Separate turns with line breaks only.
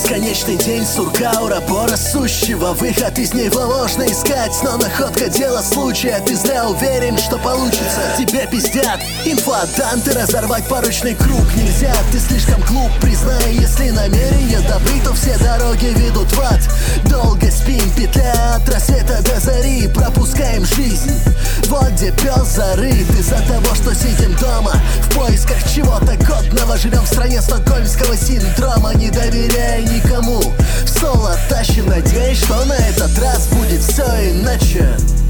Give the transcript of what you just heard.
Бесконечный день сурка, урабора сущего. Выход из него можно искать, но находка дело случая. Ты зря уверен, что получится. Тебе пиздят инфо-данты, разорвать порочный круг нельзя. Ты слишком глуп, признай, если намерения добры, то все дороги ведут в ад. Долго спим, петля от рассвета до зари, пропускаем жизнь. Вот где пес зарыт из-за того, что сидим дома в поисках чего-то годного. Живем в стране стокгольмского синдрома, не доверяя никому. В соло тащим, надеюсь, что на этот раз будет все иначе.